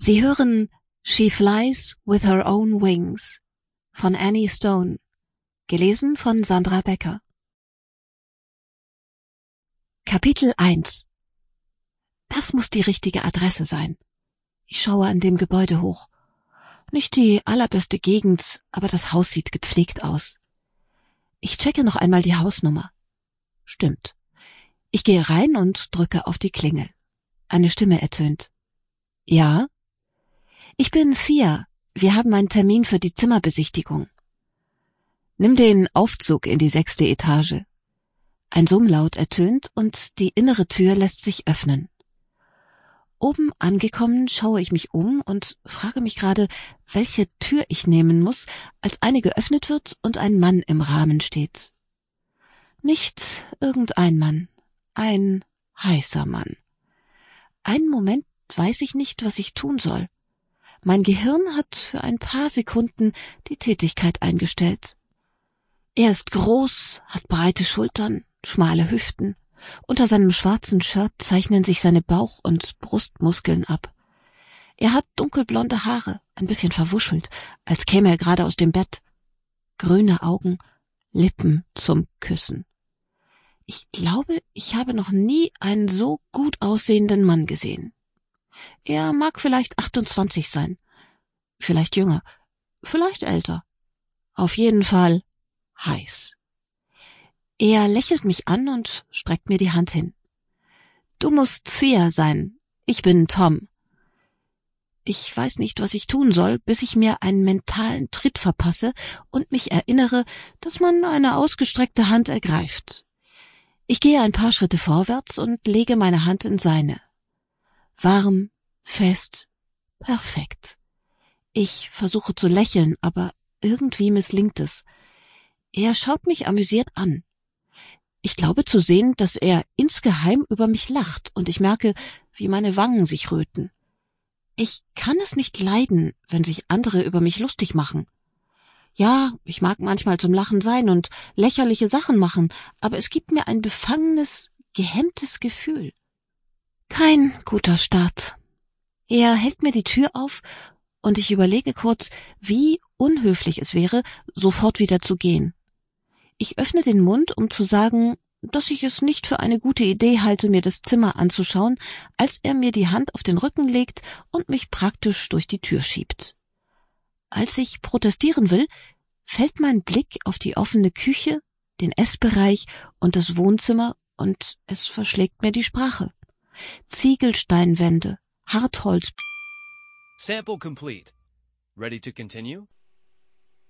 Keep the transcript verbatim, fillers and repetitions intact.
Sie hören She Flies with Her Own Wings von Annie Stone, gelesen von Sandra Becker. Kapitel eins. Das muss die richtige Adresse sein. Ich schaue an dem Gebäude hoch. Nicht die allerbeste Gegend, aber das Haus sieht gepflegt aus. Ich checke noch einmal die Hausnummer. Stimmt. Ich gehe rein und drücke auf die Klingel. Eine Stimme ertönt. Ja? Ich bin Thea. Wir haben einen Termin für die Zimmerbesichtigung. Nimm den Aufzug in die sechste Etage. Ein Summlaut ertönt und die innere Tür lässt sich öffnen. Oben angekommen schaue ich mich um und frage mich gerade, welche Tür ich nehmen muss, als eine geöffnet wird und ein Mann im Rahmen steht. Nicht irgendein Mann, ein heißer Mann. Einen Moment weiß ich nicht, was ich tun soll. Mein Gehirn hat für ein paar Sekunden die Tätigkeit eingestellt. Er ist groß, hat breite Schultern, schmale Hüften. Unter seinem schwarzen Shirt zeichnen sich seine Bauch- und Brustmuskeln ab. Er hat dunkelblonde Haare, ein bisschen verwuschelt, als käme er gerade aus dem Bett. Grüne Augen, Lippen zum Küssen. Ich glaube, ich habe noch nie einen so gut aussehenden Mann gesehen. Er mag vielleicht achtundzwanzig sein, vielleicht jünger, vielleicht älter. Auf jeden Fall heiß. Er lächelt mich an und streckt mir die Hand hin. Du musst Thea sein. Ich bin Tom. Ich weiß nicht, was ich tun soll, bis ich mir einen mentalen Tritt verpasse und mich erinnere, dass man eine ausgestreckte Hand ergreift. Ich gehe ein paar Schritte vorwärts und lege meine Hand in seine. Warm, fest, perfekt. Ich versuche zu lächeln, aber irgendwie misslingt es. Er schaut mich amüsiert an. Ich glaube zu sehen, dass er insgeheim über mich lacht, und ich merke, wie meine Wangen sich röten. Ich kann es nicht leiden, wenn sich andere über mich lustig machen. Ja, ich mag manchmal zum Lachen sein und lächerliche Sachen machen, aber es gibt mir ein befangenes, gehemmtes Gefühl. Kein guter Start. Er hält mir die Tür auf, und ich überlege kurz, wie unhöflich es wäre, sofort wieder zu gehen. Ich öffne den Mund, um zu sagen, dass ich es nicht für eine gute Idee halte, mir das Zimmer anzuschauen, als er mir die Hand auf den Rücken legt und mich praktisch durch die Tür schiebt. Als ich protestieren will, fällt mein Blick auf die offene Küche, den Essbereich und das Wohnzimmer, und es verschlägt mir die Sprache. Ziegelsteinwände, Hartholz. Sample complete. Ready to continue?